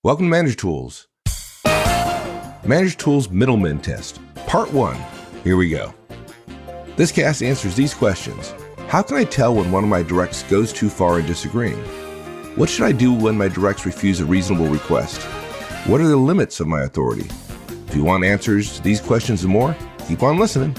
Welcome to Manager Tools. Manager Tools Middleman Test, Part 1. Here we go. This cast answers these questions. How can I tell when one of my directs goes too far in disagreeing? What should I do when my directs refuse a reasonable request? What are the limits of my authority? If you want answers to these questions and more, keep on listening.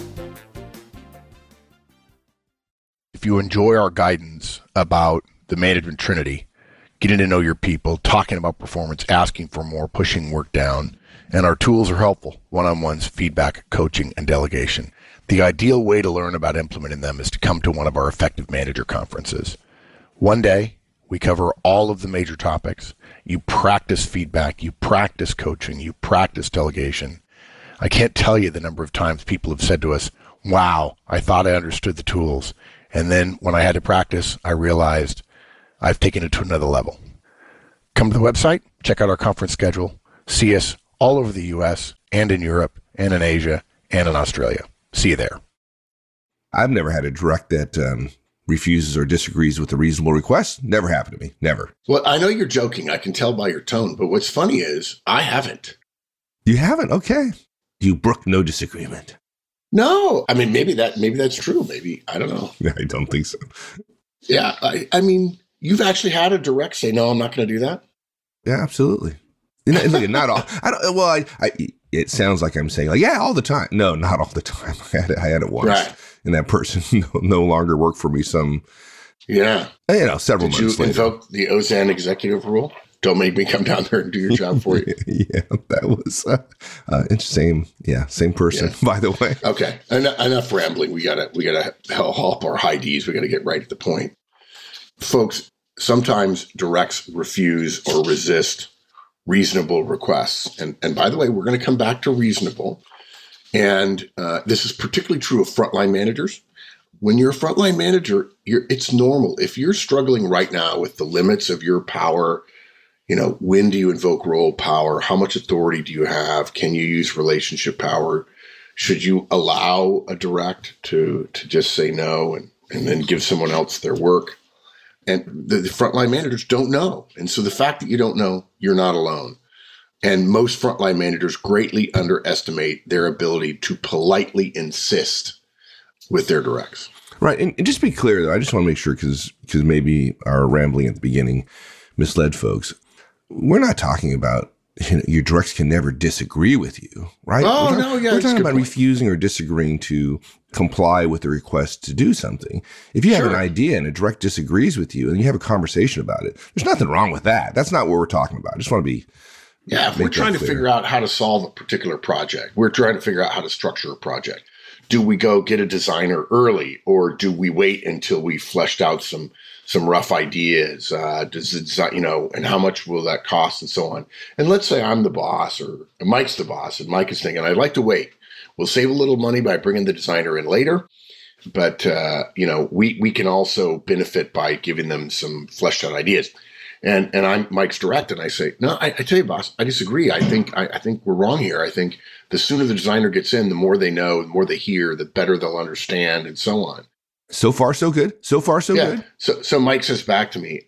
If you enjoy our guidance about the management trinity, getting to know your people, talking about performance, asking for more, pushing work down, and our tools are helpful, one-on-ones, feedback, coaching, and delegation. The ideal way to learn about implementing them is to come to one of our effective manager conferences. One day, we cover all of the major topics. You practice feedback, you practice coaching, you practice delegation. I can't tell you the number of times people have said to us, wow, I thought I understood the tools. And then when I had to practice, I realized I've taken it to another level. Come to the website, check out our conference schedule, see us all over the U.S. and in Europe and in Asia and in Australia. See you there. I've never had a direct that refuses or disagrees with a reasonable request. Never happened to me. Never. Well, I know you're joking. I can tell by your tone. But what's funny is I haven't. You haven't? Okay. You brook no disagreement. No. I mean, maybe that's true. Maybe. I don't know. I don't think so. Yeah. I mean, you've actually had a direct say, no, I'm not going to do that? Yeah, absolutely. Look, not all. I don't. Well, it sounds like I'm saying, like, yeah, all the time. No, not all the time. I had it once, right. And that person no longer worked for me. Several months later. Did you invoke the Ozan executive rule? Don't make me come down there and do your job for you. Yeah, that was same person. Yeah. By the way. Okay, enough rambling. We gotta help our high Ds. We gotta get right at the point, folks. Sometimes directs refuse or resist reasonable requests. And by the way, we're going to come back to reasonable. And this is particularly true of frontline managers. When you're a frontline manager, it's normal. If you're struggling right now with the limits of your power, when do you invoke role power? How much authority do you have? Can you use relationship power? Should you allow a direct to just say no and then give someone else their work? And the frontline managers don't know. And so the fact that you don't know, you're not alone. And most frontline managers greatly underestimate their ability to politely insist with their directs. Right. And just to be clear, though, I just want to make sure, because maybe our rambling at the beginning misled folks. We're not talking about your directs can never disagree with you, right? We're talking about refusing or disagreeing to comply with the request to do something. If you have an idea and a direct disagrees with you and you have a conversation about it, there's nothing wrong with that. That's not what we're talking about. I just want to be if we're trying to figure out how to solve a particular project, we're trying to figure out how to structure a project. Do we go get a designer early, or do we wait until we fleshed out some rough ideas? Does it, and how much will that cost, and so on? And let's say I'm the boss, or Mike's the boss, and Mike is thinking, I'd like to wait. We'll save a little money by bringing the designer in later, but we can also benefit by giving them some fleshed out ideas. And I'm Mike's direct, and I say, no, I tell you, boss, I disagree. I think we're wrong here. I think the sooner the designer gets in, the more they know, the more they hear, the better they'll understand, and so on. So far, so good. Good. So Mike says back to me,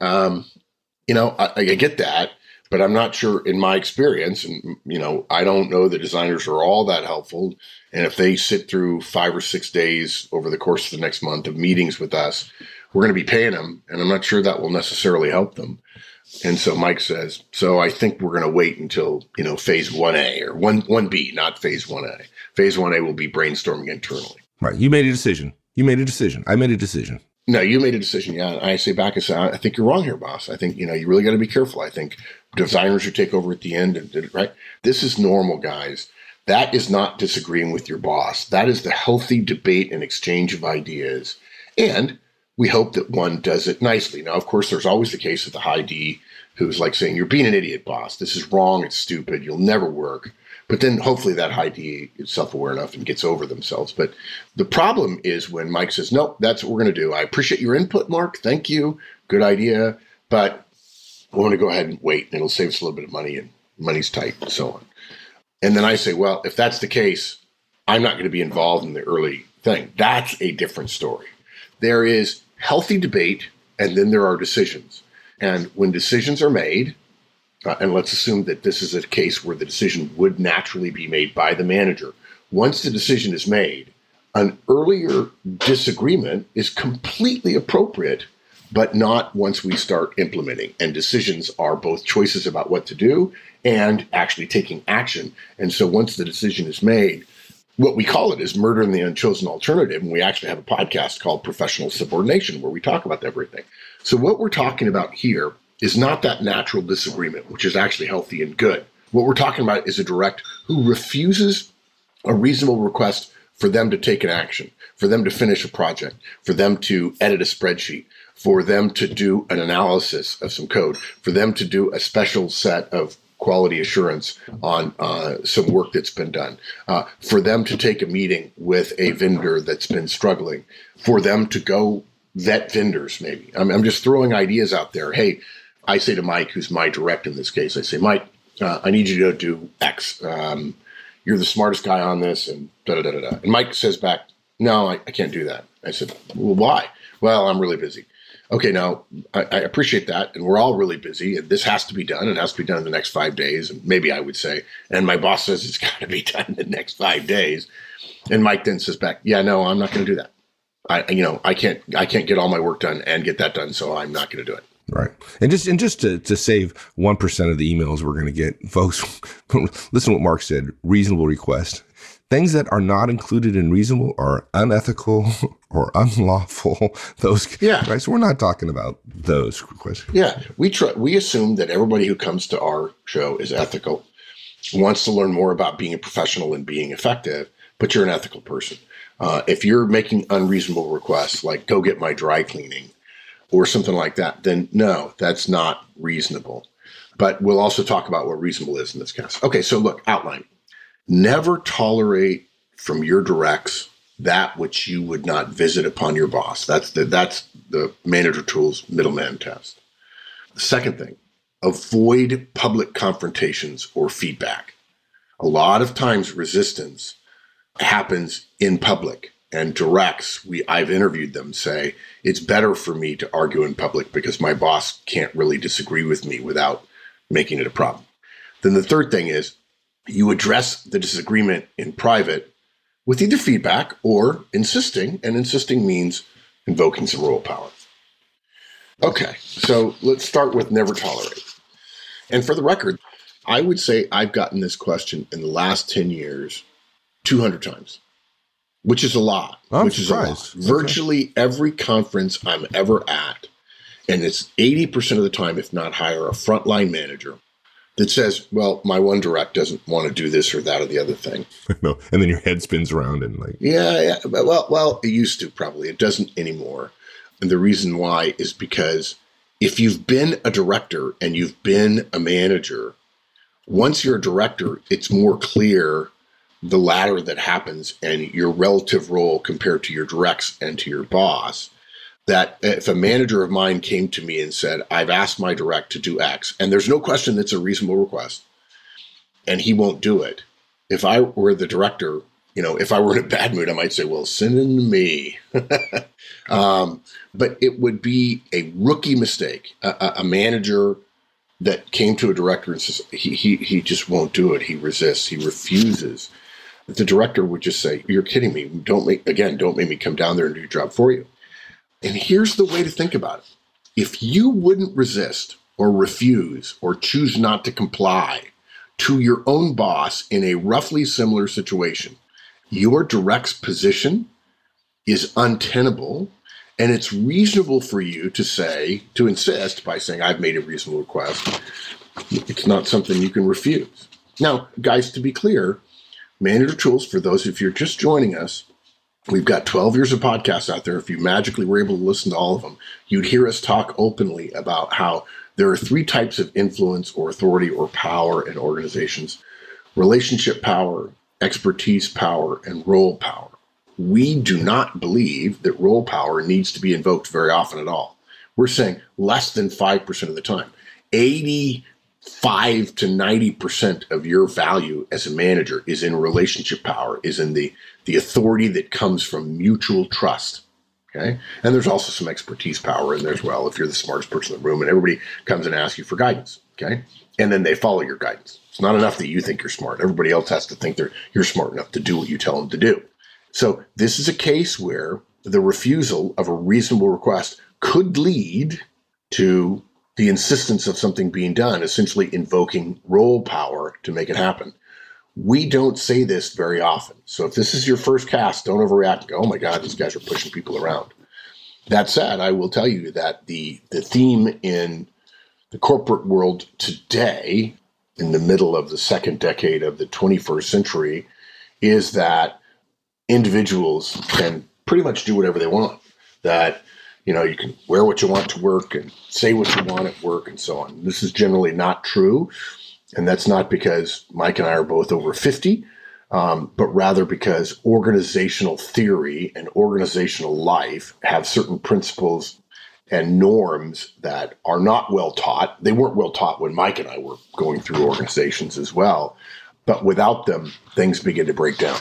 I get that, but I'm not sure in my experience, and, I don't know the designers are all that helpful. And if they sit through 5 or 6 days over the course of the next month of meetings with us, we're going to be paying them. And I'm not sure that will necessarily help them. And so Mike says, so I think we're going to wait until, phase 1A or 1B, not phase 1A. Phase 1A will be brainstorming internally. Right. You made a decision. I made a decision. No, you made a decision. Yeah. And I say back, I think you're wrong here, boss. I think, you really got to be careful. I think designers who take over at the end, right? This is normal, guys. That is not disagreeing with your boss. That is the healthy debate and exchange of ideas. And we hope that one does it nicely. Now, of course, there's always the case of the high D who's like saying, you're being an idiot, boss. This is wrong. It's stupid. You'll never work. But then hopefully that high D is self-aware enough and gets over themselves. But the problem is when Mike says, no, that's what we're going to do. I appreciate your input, Mark. Thank you. Good idea. But I want to go ahead and wait, and it'll save us a little bit of money, and money's tight, and so on. And then I say, well, if that's the case, I'm not going to be involved in the early thing. That's a different story. There is healthy debate, and then there are decisions. And when decisions are made, and let's assume that this is a case where the decision would naturally be made by the manager. Once the decision is made, an earlier disagreement is completely appropriate, but not once we start implementing. And decisions are both choices about what to do and actually taking action. And so once the decision is made, what we call it is murder in the unchosen alternative. And we actually have a podcast called Professional Subordination where we talk about everything. So what we're talking about here is not that natural disagreement, which is actually healthy and good. What we're talking about is a direct who refuses a reasonable request for them to take an action, for them to finish a project, for them to edit a spreadsheet, for them to do an analysis of some code, for them to do a special set of quality assurance on some work that's been done, for them to take a meeting with a vendor that's been struggling, for them to go vet vendors maybe. I'm just throwing ideas out there. Hey, I say to Mike, who's my direct in this case, I say, Mike, I need you to do X. You're the smartest guy on this, and da-da-da-da-da. And Mike says back, no, I can't do that. I said, well, why? Well, I'm really busy. Okay, now, I appreciate that, and we're all really busy, and this has to be done, and it has to be done in the next 5 days, and maybe I would say, and my boss says it's got to be done in the next 5 days. And Mike then says back, yeah, no, I'm not going to do that. I can't get all my work done and get that done, so I'm not going to do it. Right. And just to save 1% of the emails we're going to get, folks, listen to what Mark said, reasonable request. Things that are not included in reasonable are unethical or unlawful. Right? So we're not talking about those requests. Yeah. We assume that everybody who comes to our show is ethical, wants to learn more about being a professional and being effective, but you're an ethical person. If you're making unreasonable requests, like go get my dry cleaning, or something like that, then no, that's not reasonable. But we'll also talk about what reasonable is in this case. Okay, so look, outline. Never tolerate from your directs that which you would not visit upon your boss. That's the Manager Tools middleman test. The second thing, avoid public confrontations or feedback. A lot of times resistance happens in public. And directs, I've interviewed them, say, it's better for me to argue in public because my boss can't really disagree with me without making it a problem. Then the third thing is you address the disagreement in private with either feedback or insisting, and insisting means invoking some role power. Okay, so let's start with never tolerate. And for the record, I would say I've gotten this question in the last 10 years 200 times. Which is a lot. I'm surprised. Virtually every conference I'm ever at, and it's 80% of the time, if not higher, a frontline manager that says, well, my one direct doesn't want to do this or that or the other thing. No, and then your head spins around and like... Yeah. Well, it used to probably. It doesn't anymore. And the reason why is because if you've been a director and you've been a manager, once you're a director, it's more clear the ladder that happens and your relative role compared to your directs and to your boss, that if a manager of mine came to me and said, I've asked my direct to do X, and there's no question that's a reasonable request, and he won't do it. If I were the director, if I were in a bad mood, I might say, well, send him to me. But it would be a rookie mistake. A manager that came to a director and says, he just won't do it. He resists. He refuses. The director would just say, you're kidding me. Don't make me come down there and do your job for you. And here's the way to think about it. If you wouldn't resist or refuse or choose not to comply to your own boss in a roughly similar situation, your direct's position is untenable, and it's reasonable for you to insist by saying, I've made a reasonable request. It's not something you can refuse. Now, guys, to be clear, Manager Tools, for those, if you're just joining us, we've got 12 years of podcasts out there. If you magically were able to listen to all of them, you'd hear us talk openly about how there are 3 types of influence or authority or power in organizations: relationship power, expertise power, and role power. We do not believe that role power needs to be invoked very often at all. We're saying less than 5% of the time. 85 to 90% of your value as a manager is in relationship power, is in the authority that comes from mutual trust. Okay. And there's also some expertise power in there as well, if you're the smartest person in the room and everybody comes and asks you for guidance. Okay. And then they follow your guidance. It's not enough that you think you're smart. Everybody else has to think you're smart enough to do what you tell them to do. So this is a case where the refusal of a reasonable request could lead to the insistence of something being done, essentially invoking role power to make it happen. We don't say this very often. So if this is your first cast, don't overreact and go, oh my God, these guys are pushing people around. That said, I will tell you that the theme in the corporate world today, in the middle of the second decade of the 21st century, is that individuals can pretty much do whatever they want. That, you can wear what you want to work and say what you want at work and so on. This is generally not true. And that's not because Mike and I are both over 50, but rather because organizational theory and organizational life have certain principles and norms that are not well taught. They weren't well taught when Mike and I were going through organizations as well. But without them, things begin to break down.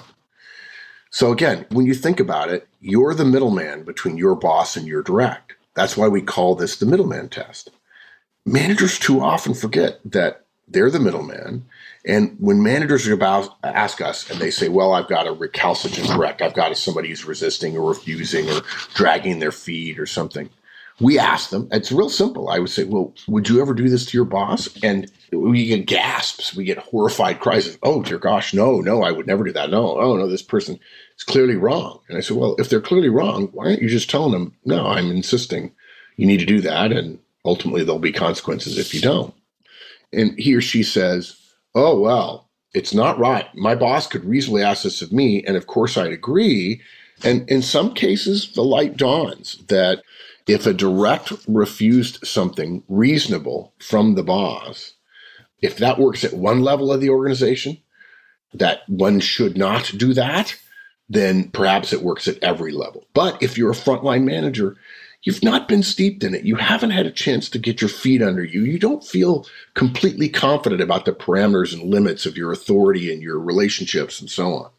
So again, when you think about it, you're the middleman between your boss and your direct. That's why we call this the middleman test. Managers too often forget that they're the middleman. And when managers are about to ask us and they say, well, I've got a recalcitrant direct, I've got somebody who's resisting or refusing or dragging their feet or something, we ask them, it's real simple. I would say, well, would you ever do this to your boss? And we get gasps, we get horrified cries of, oh, dear gosh, no, I would never do that. No, oh, no, this person is clearly wrong. And I said, well, if they're clearly wrong, why aren't you just telling them, no, I'm insisting you need to do that. And ultimately there'll be consequences if you don't. And he or she says, oh, well, it's not right. My boss could reasonably ask this of me. And of course I'd agree. And in some cases, the light dawns that if a direct refused something reasonable from the boss, if that works at one level of the organization, that one should not do that, then perhaps it works at every level. But if you're a frontline manager, you've not been steeped in it. You haven't had a chance to get your feet under you. You don't feel completely confident about the parameters and limits of your authority and your relationships and so on.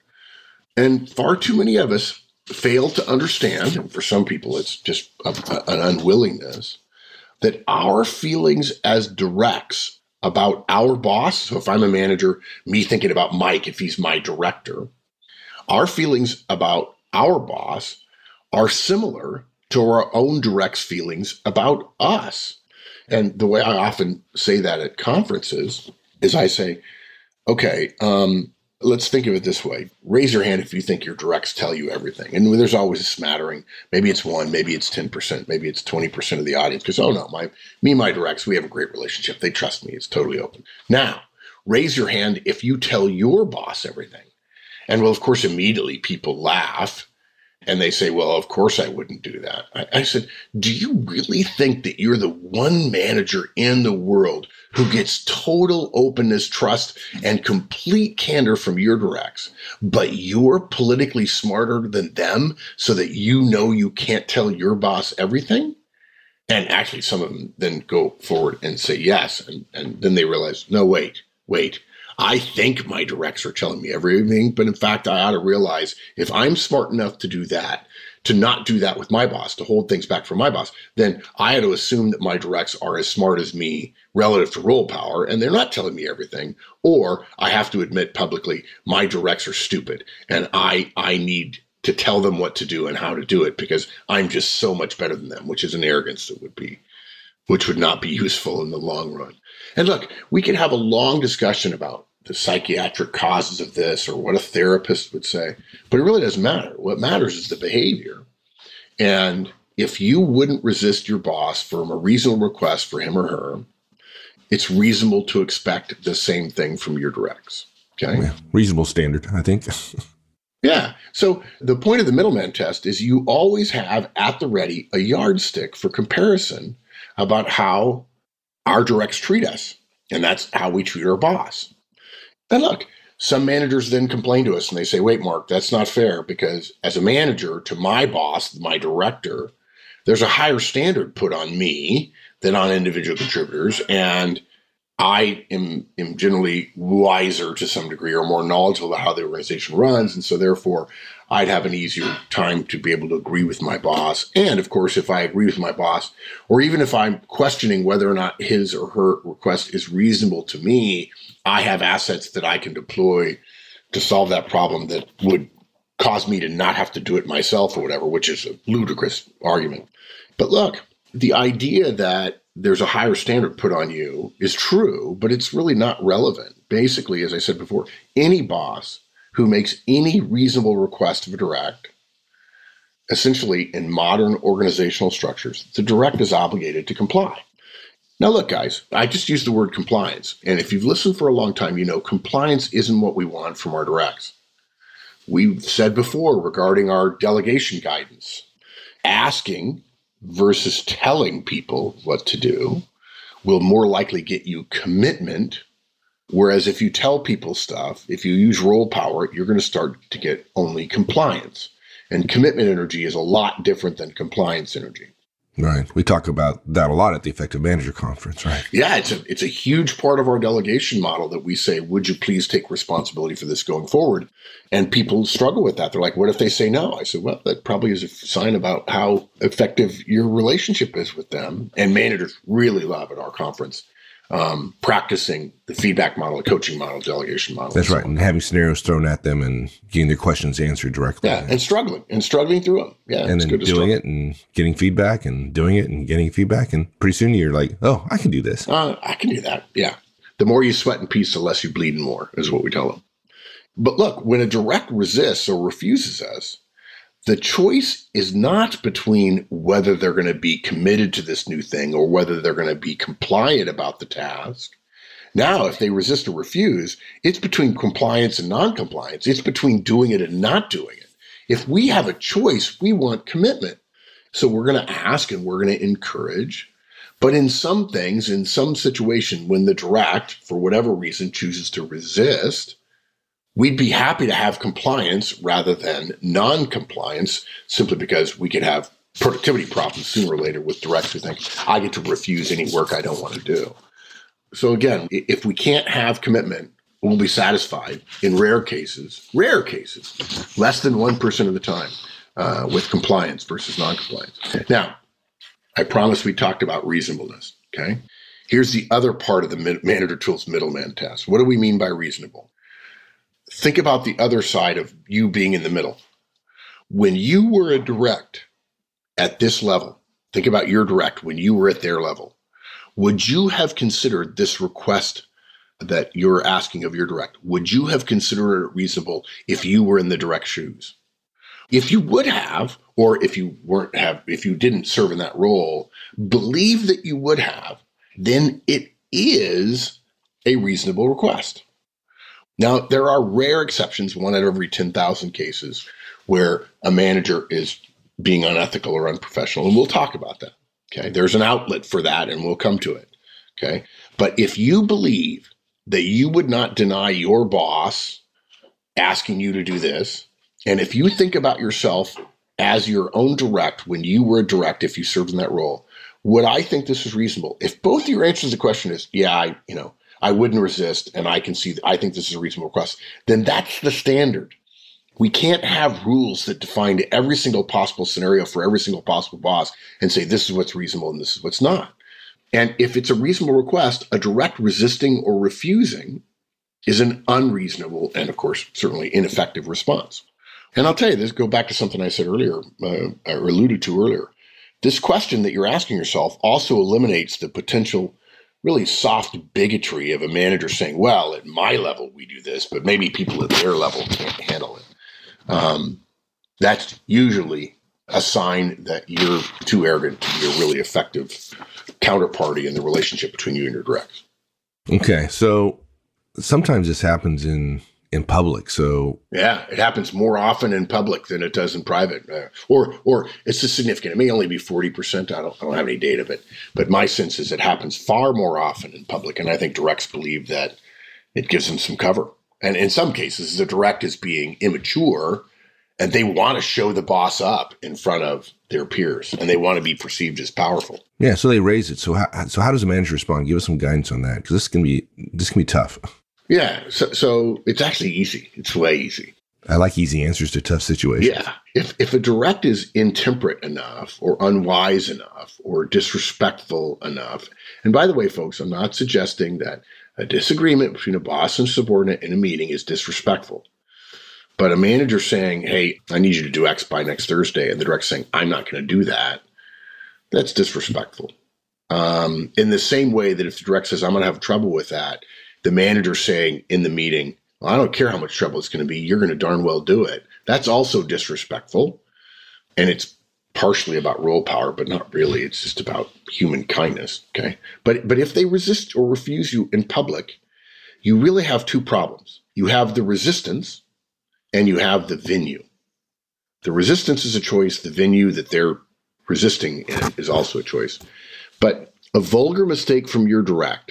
And far too many of us fail to understand, and for some people it's just an unwillingness, that our feelings as directs about our boss, so if I'm a manager, me thinking about Mike if he's my director, our feelings about our boss are similar to our own direct's feelings about us. And the way I often say that at conferences is I say, okay, let's think of it this way. Raise your hand if you think your directs tell you everything. And there's always a smattering. Maybe it's 1, maybe it's 10%, maybe it's 20% of the audience. Because, oh no, my directs, we have a great relationship. They trust me. It's totally open. Now, raise your hand if you tell your boss everything. And well, of course, immediately people laugh and they say, well, of course I wouldn't do that. I said, do you really think that you're the one manager in the world who gets total openness, trust, and complete candor from your directs, but you're politically smarter than them so that you know you can't tell your boss everything? And actually, some of them then go forward and say yes. And then they realize, no, wait. I think my directs are telling me everything, but in fact, I ought to realize if I'm smart enough to do that, to not do that with my boss, to hold things back from my boss, then I had to assume that my directs are as smart as me relative to role power, and they're not telling me everything. Or I have to admit publicly, my directs are stupid, and I need to tell them what to do and how to do it because I'm just so much better than them, which is an arrogance which would not be useful in the long run. And look, we can have a long discussion about the psychiatric causes of this or what a therapist would say, but it really doesn't matter. What matters is the behavior. And if you wouldn't resist your boss from a reasonable request for him or her, it's reasonable to expect the same thing from your directs. Okay? Yeah, reasonable standard, I think. Yeah. So the point of the middleman test is you always have at the ready a yardstick for comparison about how our directs treat us. And that's how we treat our boss. And look, some managers then complain to us and they say, wait, Mark, that's not fair because as a manager to my boss, my director, there's a higher standard put on me than on individual contributors. And I am generally wiser to some degree or more knowledgeable about how the organization runs. And so therefore, I'd have an easier time to be able to agree with my boss. And of course, if I agree with my boss, or even if I'm questioning whether or not his or her request is reasonable to me, I have assets that I can deploy to solve that problem that would cause me to not have to do it myself or whatever, which is a ludicrous argument. But look, the idea that there's a higher standard put on you is true, but it's really not relevant. Basically, as I said before, any boss who makes any reasonable request of a direct, essentially in modern organizational structures, the direct is obligated to comply. Now, look, guys, I just used the word compliance. And if you've listened for a long time, you know compliance isn't what we want from our directs. We've said before regarding our delegation guidance, asking versus telling people what to do will more likely get you commitment. Whereas if you tell people stuff, if you use role power, you're going to start to get only compliance. And commitment energy is a lot different than compliance energy. Right. We talk about that a lot at the Effective Manager Conference, right? Yeah, it's a huge part of our delegation model that we say, would you please take responsibility for this going forward? And people struggle with that. They're like, what if they say no? I said, well, that probably is a sign about how effective your relationship is with them. And managers really love at our conference practicing the feedback model, the coaching model, delegation model. That's right. And having scenarios thrown at them and getting their questions answered directly. Yeah, and struggling through them. Yeah, and then doing it and getting feedback and doing it and getting feedback. And pretty soon you're like, oh, I can do this. I can do that. Yeah. The more you sweat in peace, the less you bleed more is what we tell them. But look, when a direct resists or refuses us, the choice is not between whether they're going to be committed to this new thing or whether they're going to be compliant about the task. Now, if they resist or refuse, it's between compliance and non-compliance. It's between doing it and not doing it. If we have a choice, we want commitment. So we're going to ask and we're going to encourage. But in some things, in some situation, when the direct, for whatever reason, chooses to resist, we'd be happy to have compliance rather than non-compliance, simply because we could have productivity problems sooner or later with directs who think, I get to refuse any work I don't want to do. So again, if we can't have commitment, we'll be satisfied in rare cases, less than 1% of the time with compliance versus non-compliance. Now, I promised we talked about reasonableness, okay? Here's the other part of the Manager Tools middleman test. What do we mean by reasonable? Think about the other side of you being in the middle. When you were a direct at this level, think about your direct when you were at their level. Would you have considered this request that you're asking of your direct? Would you have considered it reasonable if you were in the direct shoes? If you would have, or if you didn't serve in that role, believe that you would have, then it is a reasonable request. Now, there are rare exceptions, 1 out of every 10,000 cases, where a manager is being unethical or unprofessional, and we'll talk about that. Okay, there's an outlet for that, and we'll come to it. Okay, but if you believe that you would not deny your boss asking you to do this, and if you think about yourself as your own direct when you were a direct, if you served in that role, would I think this is reasonable? If both your answers to the question is, yeah, I wouldn't resist, and I think this is a reasonable request, then that's the standard. We can't have rules that define every single possible scenario for every single possible boss and say this is what's reasonable and this is what's not. And if it's a reasonable request, a direct resisting or refusing is an unreasonable and, of course, certainly ineffective response. And I'll tell you this, go back to something I said earlier, or alluded to earlier. This question that you're asking yourself also eliminates the potential really soft bigotry of a manager saying, well, at my level, we do this, but maybe people at their level can't handle it. That's usually a sign that you're too arrogant to be a really effective counterparty in the relationship between you and your directs. Okay. So sometimes this happens in public. So yeah, it happens more often in public than it does in private, or it's a significant. It may only be 40%. I don't have any data, but my sense is it happens far more often in public. And I think directs believe that it gives them some cover. And in some cases, the direct is being immature And they want to show the boss up in front of their peers, and they want to be perceived as powerful. Yeah, so they raise it. So how does a manager respond? Give us some guidance on that, because this can be tough. Yeah, so it's actually easy. It's way easy. I like easy answers to tough situations. Yeah, if a direct is intemperate enough, or unwise enough, or disrespectful enough, and by the way, folks, I'm not suggesting that a disagreement between a boss and subordinate in a meeting is disrespectful. But a manager saying, hey, I need you to do X by next Thursday, and the director saying, I'm not going to do that, that's disrespectful. In the same way that if the director says, I'm going to have trouble with that, the manager saying in the meeting, well, I don't care how much trouble it's going to be, you're going to darn well do it. That's also disrespectful. And it's partially about role power, but not really. It's just about human kindness, okay? But if they resist or refuse you in public, you really have two problems. You have the resistance, and you have the venue. The resistance is a choice. The venue that they're resisting in is also a choice. But a vulgar mistake from your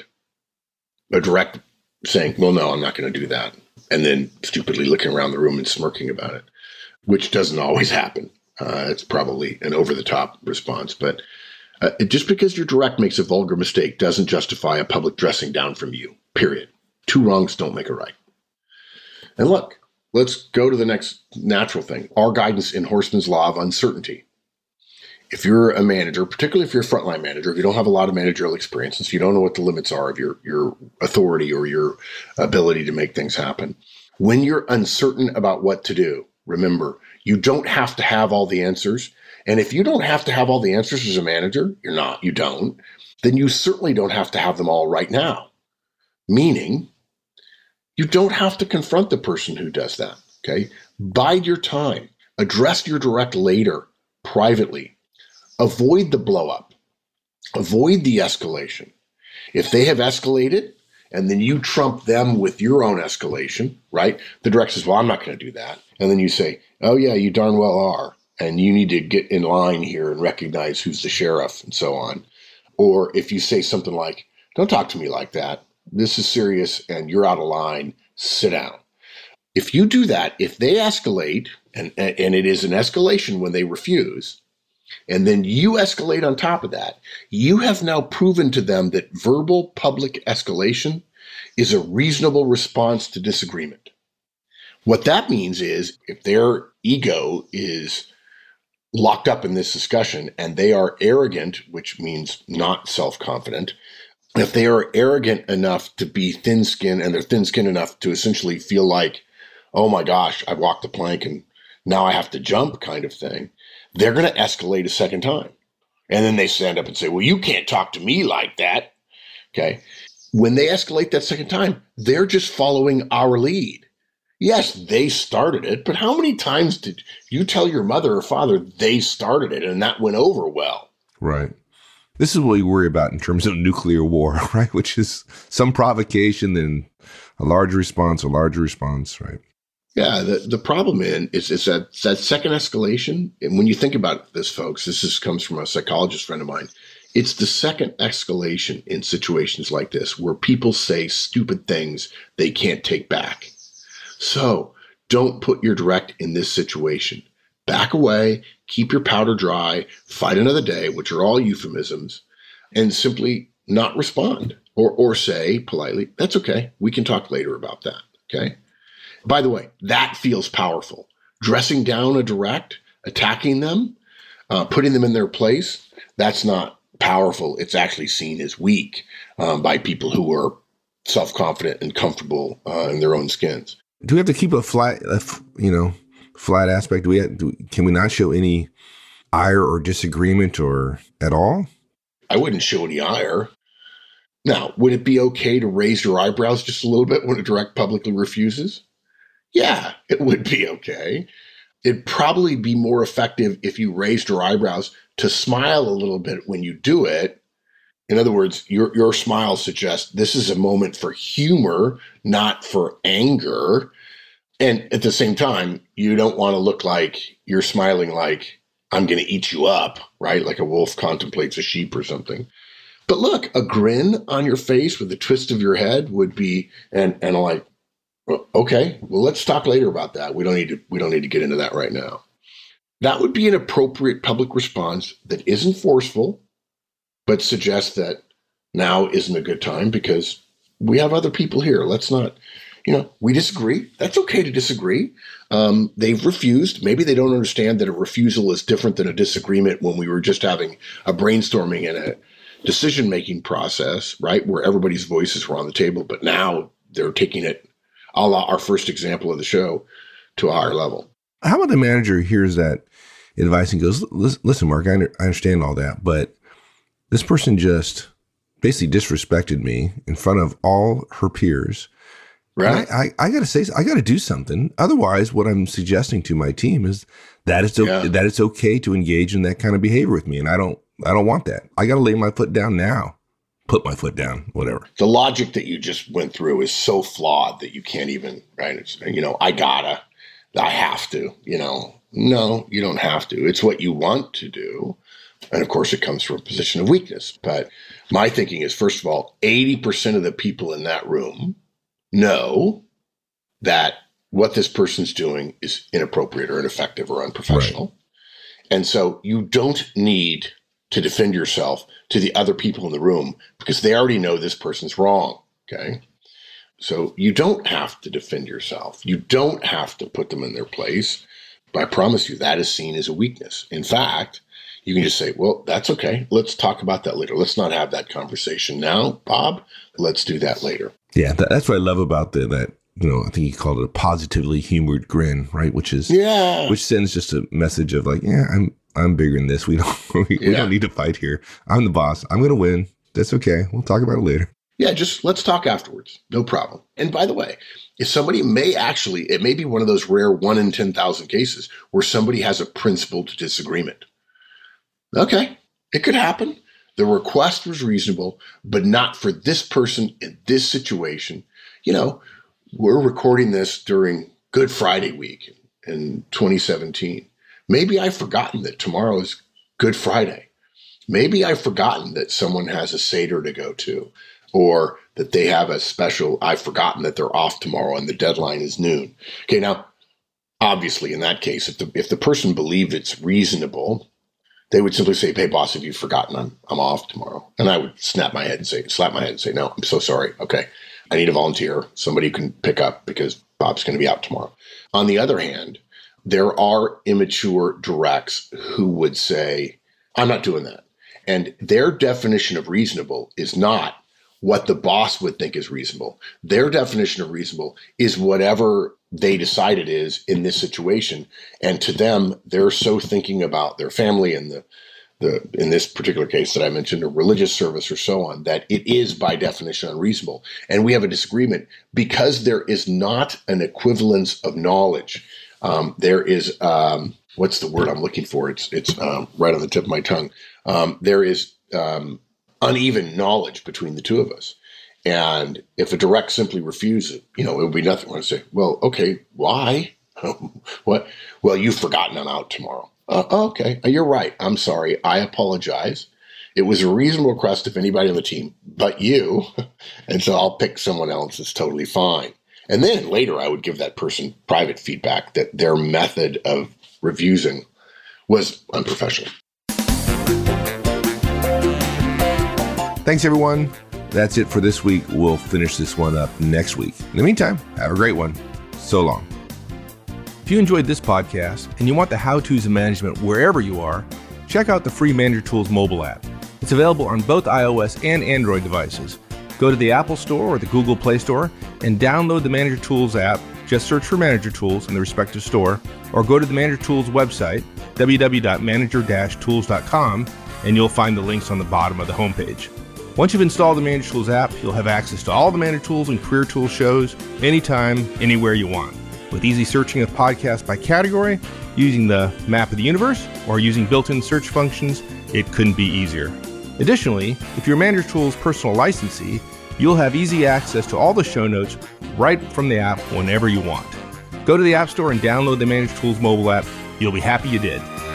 a direct saying, well, no, I'm not going to do that, and then stupidly looking around the room and smirking about it, which doesn't always happen. It's probably an over-the-top response. But just because your direct makes a vulgar mistake doesn't justify a public dressing down from you, period. Two wrongs don't make a right. And look, let's go to the next natural thing, our guidance in Horstman's Law of Uncertainty. If you're a manager, particularly if you're a frontline manager, if you don't have a lot of managerial experience, and so you don't know what the limits are of your authority or your ability to make things happen, when you're uncertain about what to do, remember, you don't have to have all the answers. And if you don't have to have all the answers as a manager, you don't, then you certainly don't have to have them all right now. Meaning, you don't have to confront the person who does that, okay? Bide your time. Address your direct later, privately. Avoid the blow up. Avoid the escalation. If they have escalated and then you trump them with your own escalation, right? The direct says, well, I'm not going to do that. And then you say, oh yeah, you darn well are. And you need to get in line here and recognize who's the sheriff and so on. Or if you say something like, don't talk to me like that. This is serious and you're out of line. Sit down. If you do that, if they escalate, and it is an escalation when they refuse, and then you escalate on top of that, you have now proven to them that verbal public escalation is a reasonable response to disagreement. What that means is if their ego is locked up in this discussion and they are arrogant, which means not self-confident, if they are arrogant enough to be thin-skinned, and they're thin-skinned enough to essentially feel like, oh my gosh, I walked the plank and now I have to jump kind of thing, they're going to escalate a second time. And then they stand up and say, well, you can't talk to me like that. Okay. When they escalate that second time, they're just following our lead. Yes, they started it, but how many times did you tell your mother or father they started it and that went over well? Right. This is what we worry about in terms of nuclear war, right? Which is some provocation, then a large response, right? Yeah, the problem is that second escalation, and when you think about this, folks, comes from a psychologist friend of mine. It's the second escalation in situations like this where people say stupid things they can't take back. So don't put your direct in this situation. Back away, keep your powder dry, fight another day, which are all euphemisms, and simply not respond or say politely, that's okay. We can talk later about that. Okay. By the way, that feels powerful. Dressing down a direct, attacking them, putting them in their place, that's not powerful. It's actually seen as weak by people who are self-confident and comfortable in their own skins. Do we have to keep a flat aspect? Can we not show any ire or disagreement or at all? I wouldn't show any ire. Now, would it be okay to raise your eyebrows just a little bit when a direct publicly refuses? Yeah, it would be okay. It'd probably be more effective if you raised your eyebrows to smile a little bit when you do it. In other words, your smile suggests this is a moment for humor, not for anger. And at the same time, you don't want to look like you're smiling like, I'm going to eat you up, right? Like a wolf contemplates a sheep or something. But look, a grin on your face with a twist of your head would be, and like, Okay, well, let's talk later about that. We don't need to get into that right now. That would be an appropriate public response that isn't forceful, but suggests that now isn't a good time because we have other people here. Let's not, we disagree. That's okay to disagree. They've refused. Maybe they don't understand that a refusal is different than a disagreement when we were just having a brainstorming and a decision-making process, right, where everybody's voices were on the table. But now they're taking it, a la our first example of the show, to a higher level. How about the manager hears that advice and goes, listen, Mark, I understand all that, but this person just basically disrespected me in front of all her peers. Right. I got to say, I got to do something. Otherwise, what I'm suggesting to my team is that it's okay to engage in that kind of behavior with me. And I don't want that. I got to lay my foot down now. Put my foot down, whatever. The logic that you just went through is so flawed that you can't even, right? It's, I have to, no, you don't have to. It's what you want to do. And of course, it comes from a position of weakness. But my thinking is, first of all, 80% of the people in that room know that what this person's doing is inappropriate or ineffective or unprofessional. Right. And so you don't need to defend yourself to the other people in the room because they already know this person's wrong. Okay. So you don't have to defend yourself. You don't have to put them in their place. But I promise you that is seen as a weakness. In fact, you can just say, well, that's okay. Let's talk about that later. Let's not have that conversation now, Bob. Let's do that later. Yeah, that's what I love about that. I think he called it a positively humored grin, right? Which sends just a message of like, yeah, I'm bigger than this. We don't need to fight here. I'm the boss. I'm going to win. That's okay. We'll talk about it later. Yeah, just let's talk afterwards. No problem. And by the way, if somebody it may be one of those rare 1 in 10,000 cases where somebody has a principled disagreement. Okay, it could happen. The request was reasonable, but not for this person in this situation. We're recording this during Good Friday week in 2017. Maybe I've forgotten that tomorrow is Good Friday. Maybe I've forgotten that someone has a Seder to go to, or that they have a special, I've forgotten that they're off tomorrow and the deadline is noon. Okay, now, obviously in that case, if the person believed it's reasonable, they would simply say, hey, boss, have you forgotten I'm off tomorrow? And I would slap my head and say, no, I'm so sorry. Okay, I need a volunteer, somebody who can pick up because Bob's going to be out tomorrow. On the other hand, there are immature directs who would say, I'm not doing that. And their definition of reasonable is not what the boss would think is reasonable. Their definition of reasonable is whatever they decide it is in this situation. And to them, they're so thinking about their family and the in this particular case that I mentioned, a religious service or so on, that it is by definition unreasonable. And we have a disagreement because there is not an equivalence of knowledge. There is, what's the word I'm looking for? It's right on the tip of my tongue. There is uneven knowledge between the two of us. And if a direct simply refuses, it would be nothing. I say, well, okay, why? What? Well, you've forgotten I'm out tomorrow. Okay, you're right. I'm sorry. I apologize. It was a reasonable request of anybody on the team, but you. And so I'll pick someone else that's totally fine. And then later I would give that person private feedback that their method of refusing was unprofessional. Thanks, everyone. That's it for this week. We'll finish this one up next week. In the meantime, have a great one. So long. If you enjoyed this podcast and you want the how-tos of management wherever you are, check out the free Manager Tools mobile app. It's available on both iOS and Android devices. Go to the Apple Store or the Google Play Store and download the Manager Tools app. Just search for Manager Tools in the respective store, or go to the Manager Tools website, www.manager-tools.com, and you'll find the links on the bottom of the homepage. Once you've installed the Manager Tools app, you'll have access to all the Manager Tools and Career Tools shows anytime, anywhere you want. With easy searching of podcasts by category, using the map of the universe, or using built-in search functions, it couldn't be easier. Additionally, if you're Manager Tools personal licensee, you'll have easy access to all the show notes right from the app whenever you want. Go to the App Store and download the Manager Tools mobile app. You'll be happy you did.